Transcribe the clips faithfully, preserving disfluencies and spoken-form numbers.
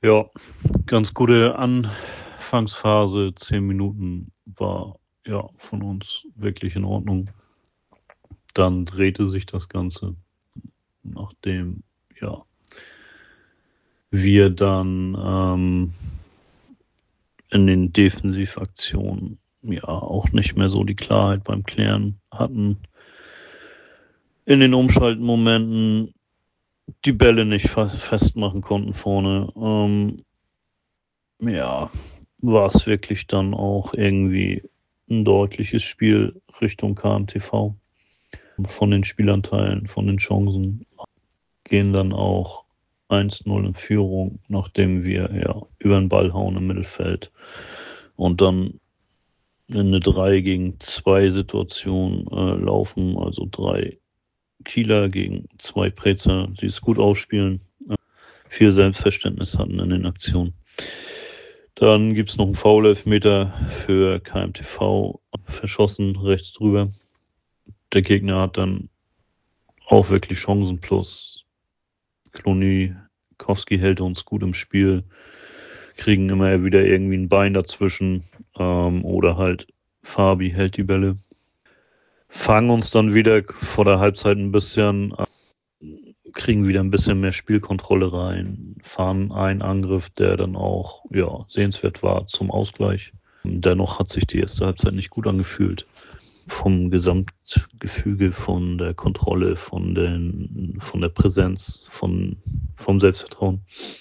Ja, ganz gute Anfangsphase. Zehn Minuten war ja von uns wirklich in Ordnung. Dann drehte sich das Ganze, nachdem ja wir dann ähm, in den Defensivaktionen ja auch nicht mehr so die Klarheit beim Klären hatten. In den Umschaltmomenten die Bälle nicht festmachen konnten vorne. Ähm, ja, war es wirklich dann auch irgendwie ein deutliches Spiel Richtung K M T V. Von den Spielanteilen, von den Chancen gehen dann auch eins null in Führung, nachdem wir ja über den Ball hauen im Mittelfeld und dann in eine drei gegen zwei Situation äh, laufen, also drei Kieler gegen zwei Prezer, die es gut ausspielen, äh, viel Selbstverständnis hatten in den Aktionen. Dann gibt es noch einen Foul-Elfmeter für K M T V, verschossen rechts drüber. Der Gegner hat dann auch wirklich Chancen plus. Klonikowski hält uns gut im Spiel, kriegen immer wieder irgendwie ein Bein dazwischen ähm, oder halt Fabi hält die Bälle. Fangen uns dann wieder vor der Halbzeit ein bisschen, kriegen wieder ein bisschen mehr Spielkontrolle rein, fahren einen Angriff, der dann auch ja, sehenswert war zum Ausgleich. Dennoch hat sich die erste Halbzeit nicht gut angefühlt. Vom Gesamtgefüge, von der Kontrolle, von, den, von der Präsenz, von, vom Selbstvertrauen.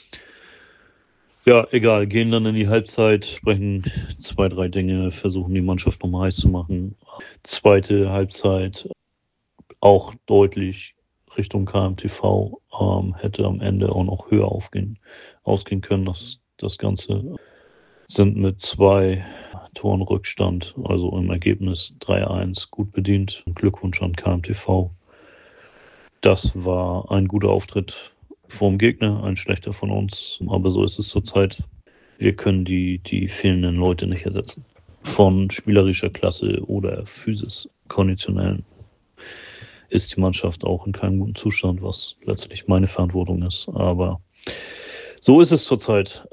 Ja, egal, gehen dann in die Halbzeit, sprechen zwei, drei Dinge, versuchen die Mannschaft nochmal heiß zu machen. Zweite Halbzeit auch deutlich Richtung K M T V, ähm, hätte am Ende auch noch höher aufgehen, ausgehen können. Das, das Ganze sind mit zwei Toren Rückstand, also im Ergebnis drei eins gut bedient. Glückwunsch an K M T V. Das war ein guter Auftritt vorm Gegner, ein schlechter von uns, aber so ist es zurzeit. Wir können die, die fehlenden Leute nicht ersetzen. Von spielerischer Klasse oder Physis, konditionellen, ist die Mannschaft auch in keinem guten Zustand, was letztlich meine Verantwortung ist. Aber so ist es zurzeit.